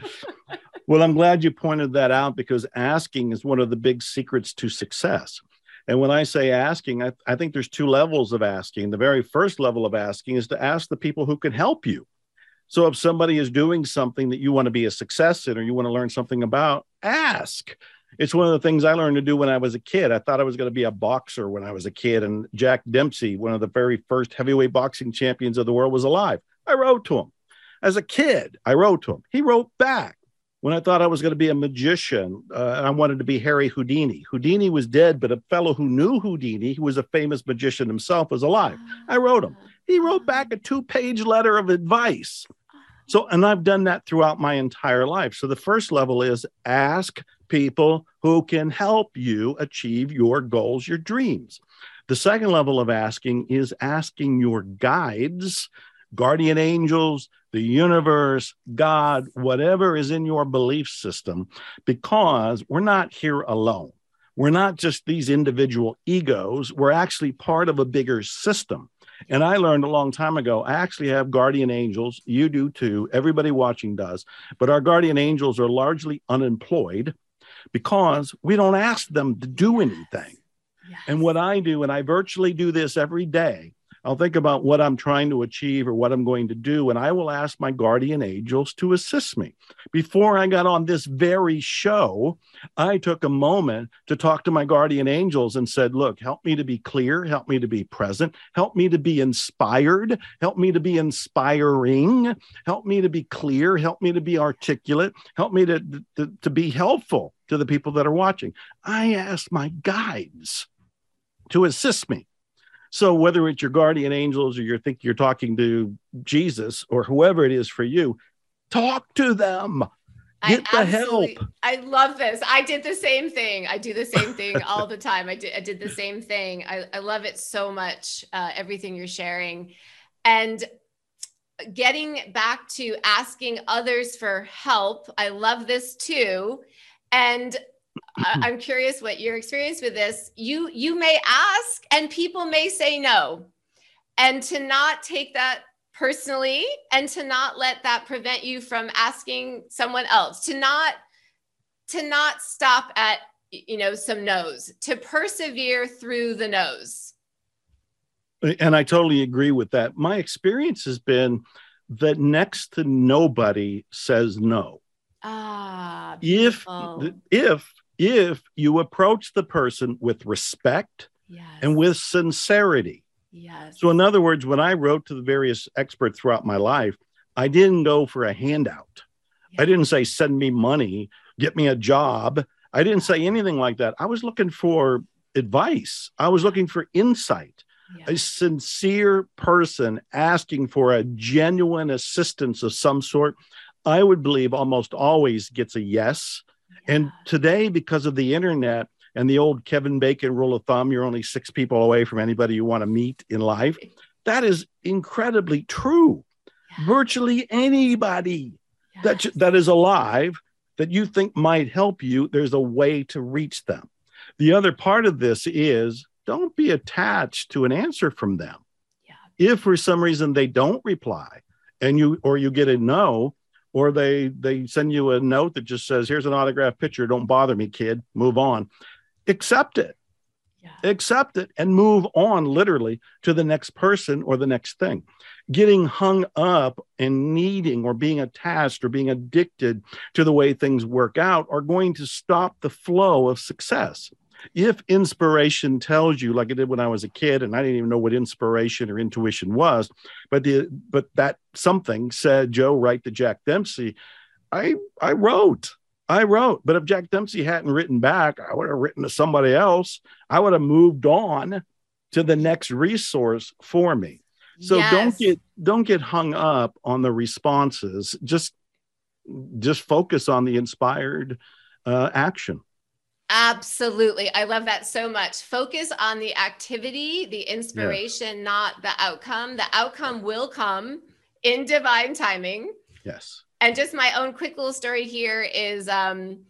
Well, I'm glad you pointed that out, because asking is one of the big secrets to success. And when I say asking, I, I think there's two levels of asking. The very first level of asking is to ask the people who can help you. So if somebody is doing something that you want to be a success in, or you want to learn something about, ask. It's one of the things I learned to do when I was a kid. I thought I was going to be a boxer when I was a kid. And Jack Dempsey, one of the very first heavyweight boxing champions of the world, was alive. I wrote to him. As a kid, I wrote to him. He wrote back. When I thought I was going to be a magician, uh, I wanted to be Harry Houdini. Houdini was dead, but a fellow who knew Houdini, who was a famous magician himself, was alive. I wrote him. He wrote back a two-page letter of advice. So, and I've done that throughout my entire life. So the first level is ask people who can help you achieve your goals, your dreams. The second level of asking is asking your guides, guardian angels, the universe, God, whatever is in your belief system, because we're not here alone. We're not just these individual egos. We're actually part of a bigger system. And I learned a long time ago, I actually have guardian angels. You do too. Everybody watching does. But our guardian angels are largely unemployed because we don't ask them to do anything. Yes. And what I do, and I virtually do this every day, I'll think about what I'm trying to achieve or what I'm going to do, and I will ask my guardian angels to assist me. Before I got on this very show, I took a moment to talk to my guardian angels and said, look, help me to be clear, help me to be present, help me to be inspired, help me to be inspiring, help me to be clear, help me to be articulate, help me to, to, to be helpful to the people that are watching. I asked my guides to assist me. So whether it's your guardian angels or you think you're talking to Jesus or whoever it is for you, talk to them. Get the help. I love this. I did the same thing. I do the same thing all the time. I did, I did the same thing. I, I love it so much, uh, everything you're sharing. And getting back to asking others for help, I love this too. And I'm curious what your experience with this. You you may ask and people may say no, and to not take that personally and to not let that prevent you from asking someone else, to not to not stop at, you know, some no's, to persevere through the no's. And I totally agree with that. My experience has been that next to nobody says no. Ah, if beautiful. if if you approach the person with respect yes. and with sincerity. Yes. So in other words, when I wrote to the various experts throughout my life, I didn't go for a handout. Yeah. I didn't say, send me money, get me a job. I didn't say anything like that. I was looking for advice. I was looking for insight. Yeah. A sincere person asking for a genuine assistance of some sort, I would believe almost always gets a yes. Yeah. And today, because of the internet and the old Kevin Bacon rule of thumb, you're only six people away from anybody you want to meet in life. That is incredibly true. Yeah. Virtually anybody yes. that, that is alive that you think might help you, there's a way to reach them. The other part of this is don't be attached to an answer from them. Yeah. If for some reason they don't reply and you, or you get a no, or they, they send you a note that just says, here's an autographed picture. Don't bother me, kid. Move on. Accept it. Yeah. Accept it and move on literally to the next person or the next thing. Getting hung up and needing or being attached or being addicted to the way things work out are going to stop the flow of success. If inspiration tells you, like it did when I was a kid, and I didn't even know what inspiration or intuition was, but the but that something said, Joe, write to Jack Dempsey. I I wrote, I wrote. But if Jack Dempsey hadn't written back, I would have written to somebody else. I would have moved on to the next resource for me. So yes. don't get don't get hung up on the responses. Just just focus on the inspired uh, action. Absolutely. I love that so much. Focus on the activity, the inspiration, yes. not the outcome. The outcome will come in divine timing. Yes. And just my own quick little story here is, um,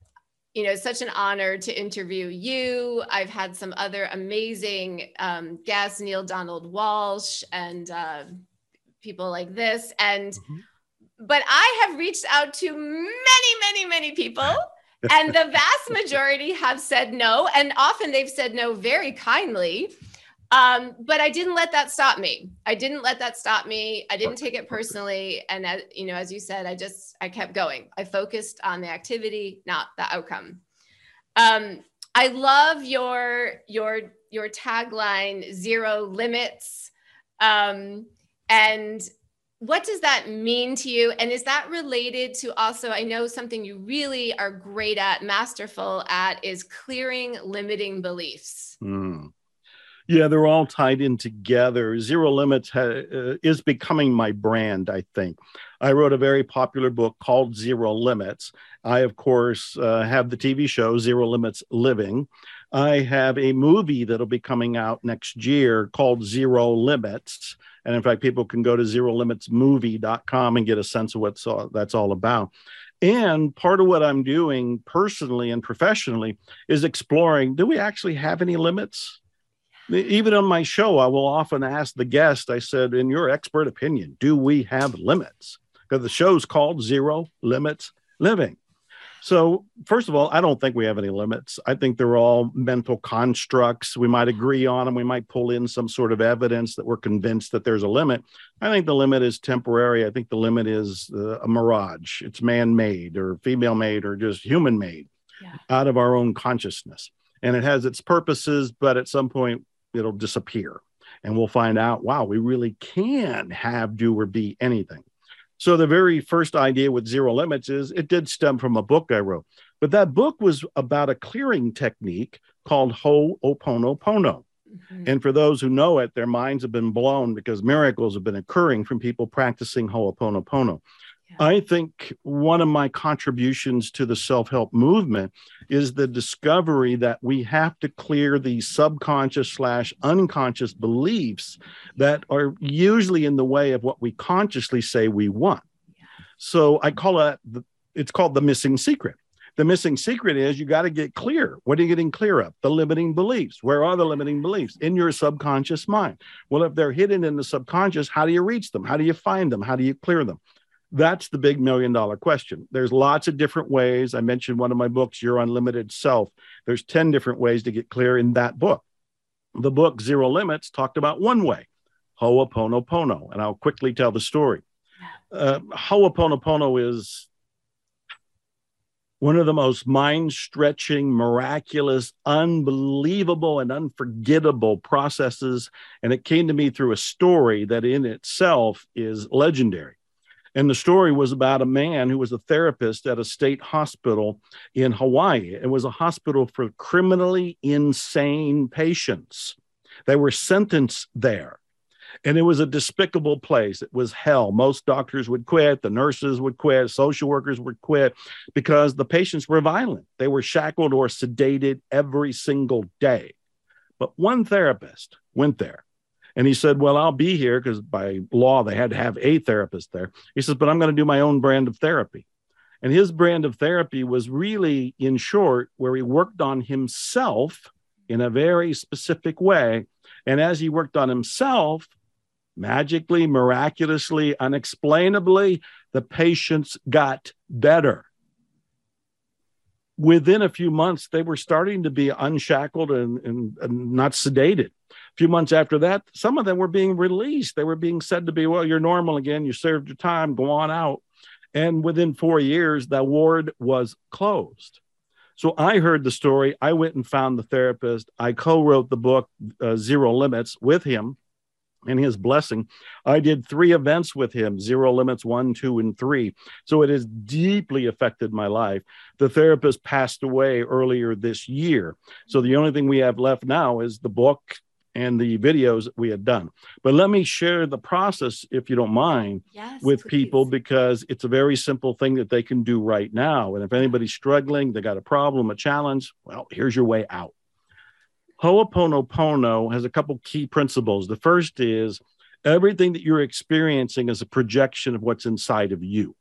you know, such an honor to interview you. I've had some other amazing um, guests, Neil Donald Walsh and uh, people like this. And, mm-hmm. but I have reached out to many, many, many people. And the vast majority have said no. And often they've said no very kindly. Um, but I didn't let that stop me. I didn't let that stop me. I didn't take it personally. And as, you know, as you said, I just, I kept going. I focused on the activity, not the outcome. Um, I love your, your, your tagline, zero limits. Um, and what does that mean to you? And is that related to also, I know something you really are great at, masterful at, is clearing limiting beliefs. Mm. Yeah, they're all tied in together. Zero Limits ha- uh, is becoming my brand, I think. I wrote a very popular book called Zero Limits. I, of course, uh, have the T V show Zero Limits Living. I have a movie that'll be coming out next year called Zero Limits. And in fact, people can go to zero limits movie dot com and get a sense of what all, that's all about. And part of what I'm doing personally and professionally is exploring, do we actually have any limits? Even on my show, I will often ask the guest, I said, in your expert opinion, do we have limits? Because the show's called Zero Limits Living. So first of all, I don't think we have any limits. I think they're all mental constructs. We might agree on them. We might pull in some sort of evidence that we're convinced that there's a limit. I think the limit is temporary. I think the limit is uh, a mirage. It's man-made or female-made or just human-made yeah. out of our own consciousness. And it has its purposes, but at some point it'll disappear. And we'll find out, wow, we really can have, do, or be anything. So the very first idea with Zero Limits is it did stem from a book I wrote, but that book was about a clearing technique called Ho'oponopono. Mm-hmm. And for those who know it, their minds have been blown because miracles have been occurring from people practicing Ho'oponopono. Yeah. I think one of my contributions to the self-help movement is the discovery that we have to clear the subconscious slash unconscious beliefs that are usually in the way of what we consciously say we want. Yeah. So I call it, it's called the missing secret. The missing secret is you got to get clear. What are you getting clear of? The limiting beliefs. Where are the limiting beliefs? In your subconscious mind. Well, if they're hidden in the subconscious, how do you reach them? How do you find them? How do you clear them? That's the big million dollar question. There's lots of different ways. I mentioned one of my books, Your Unlimited Self. There's ten different ways to get clear in that book. The book Zero Limits talked about one way, Ho'oponopono, and I'll quickly tell the story. Uh, Ho'oponopono is one of the most mind-stretching, miraculous, unbelievable, and unforgettable processes. And it came to me through a story that in itself is legendary. And the story was about a man who was a therapist at a state hospital in Hawaii. It was a hospital for criminally insane patients. They were sentenced there. And it was a despicable place. It was hell. Most doctors would quit. The nurses would quit. Social workers would quit because the patients were violent. They were shackled or sedated every single day. But one therapist went there and he said, well, I'll be here because by law, they had to have a therapist there. He says, but I'm going to do my own brand of therapy. And his brand of therapy was really, in short, where he worked on himself in a very specific way. And as he worked on himself, magically, miraculously, unexplainably, the patients got better. Within a few months, they were starting to be unshackled and, and, and not sedated. A few months after that, some of them were being released. They were being said to be, well, you're normal again. You served your time. Go on out. And within four years, the ward was closed. So I heard the story. I went and found the therapist. I co-wrote the book, uh, Zero Limits, with him. And his blessing. I did three events with him, Zero Limits, one, two, and three. So it has deeply affected my life. The therapist passed away earlier this year. So the only thing we have left now is the book and the videos that we had done. But let me share the process, if you don't mind, yes, with please. people, because it's a very simple thing that they can do right now. And if anybody's struggling, they got a problem, a challenge, well, here's your way out. Ho'oponopono has a couple key principles. The first is everything that you're experiencing is a projection of what's inside of you.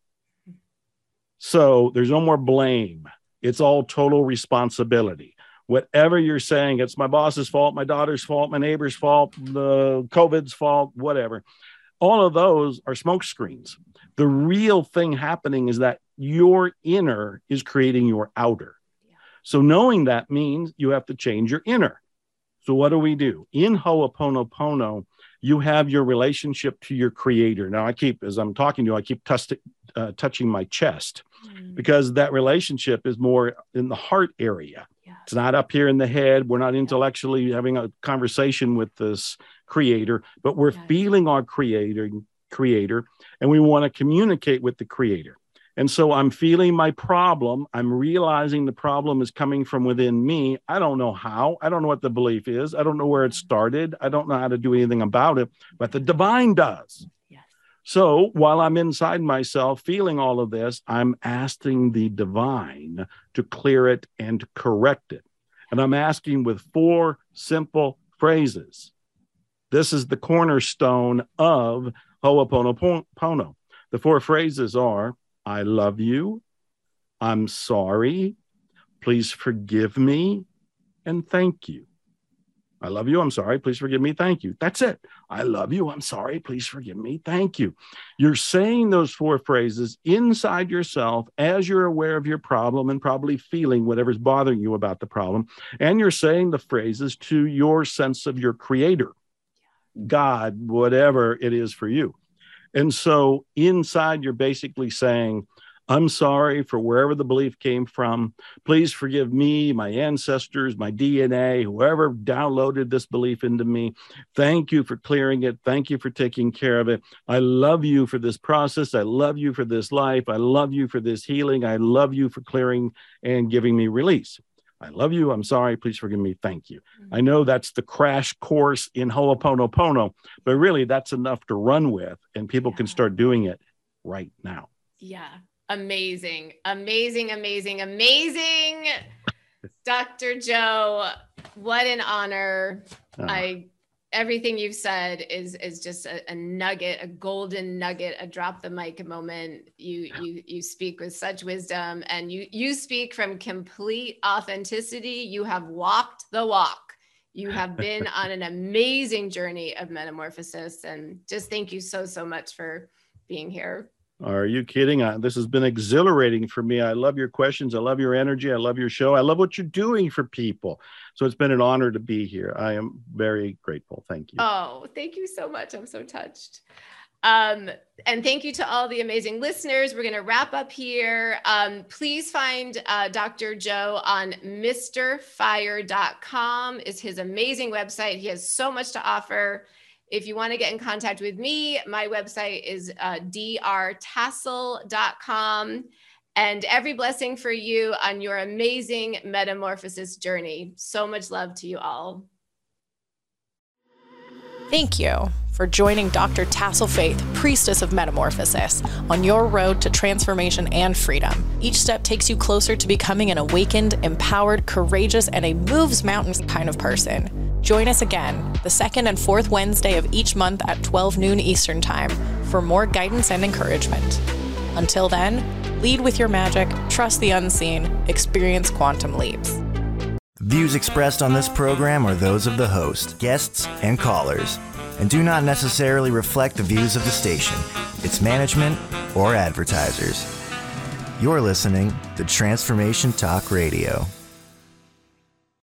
So there's no more blame. It's all total responsibility. Whatever you're saying, it's my boss's fault, my daughter's fault, my neighbor's fault, the COVID's fault, whatever. All of those are smoke screens. The real thing happening is that your inner is creating your outer. So knowing that means you have to change your inner. So what do we do? In Ho'oponopono, you have your relationship to your creator. Now, I keep, as I'm talking to you, I keep t- uh, touching my chest mm. because that relationship is more in the heart area. Yeah. It's not up here in the head. We're not intellectually yeah. having a conversation with this creator, but we're yeah. feeling our creator, creator, and we want to communicate with the creator. And so I'm feeling my problem. I'm realizing the problem is coming from within me. I don't know how. I don't know what the belief is. I don't know where it started. I don't know how to do anything about it, but the divine does. Yes. So while I'm inside myself feeling all of this, I'm asking the divine to clear it and correct it. And I'm asking with four simple phrases. This is the cornerstone of Ho'oponopono. The four phrases are, I love you, I'm sorry, please forgive me, and thank you. I love you, I'm sorry, please forgive me, thank you. That's it. I love you, I'm sorry, please forgive me, thank you. You're saying those four phrases inside yourself as you're aware of your problem and probably feeling whatever's bothering you about the problem. And you're saying the phrases to your sense of your creator, God, whatever it is for you. And so inside, you're basically saying, I'm sorry for wherever the belief came from. Please forgive me, my ancestors, my D N A, whoever downloaded this belief into me. Thank you for clearing it. Thank you for taking care of it. I love you for this process. I love you for this life. I love you for this healing. I love you for clearing and giving me release. I love you. I'm sorry. Please forgive me. Thank you. I know that's the crash course in Ho'oponopono, but really that's enough to run with, and people yeah. can start doing it right now. Yeah. Amazing. Amazing, amazing, amazing. Doctor Joe, what an honor. Oh. I everything you've said is is just a, a nugget, a golden nugget, a drop the mic moment. You you you speak with such wisdom, and you you speak from complete authenticity. You have walked the walk. You have been on an amazing journey of metamorphosis, and just thank you so so much for being here. Are you kidding? I, this has been exhilarating for me. I love your questions. I love your energy. I love your show. I love what you're doing for people. So it's been an honor to be here. I am very grateful. Thank you. Oh, thank you so much. I'm so touched. Um, and thank you to all the amazing listeners. We're going to wrap up here. Um, please find uh, Doctor Joe on Mister Fire dot com is his amazing website. He has so much to offer. If you want to get in contact with me, my website is uh, D R tassel dot com. And every blessing for you on your amazing metamorphosis journey. So much love to you all. Thank you for joining Doctor Tassel Faith, Priestess of Metamorphosis, on your road to transformation and freedom. Each step takes you closer to becoming an awakened, empowered, courageous, and a moves mountains kind of person. Join us again the second and fourth Wednesday of each month at twelve noon Eastern Time for more guidance and encouragement. Until then, lead with your magic, trust the unseen, experience quantum leaps. Views expressed on this program are those of the host, guests, and callers, and do not necessarily reflect the views of the station, its management, or advertisers. You're listening to Transformation Talk Radio.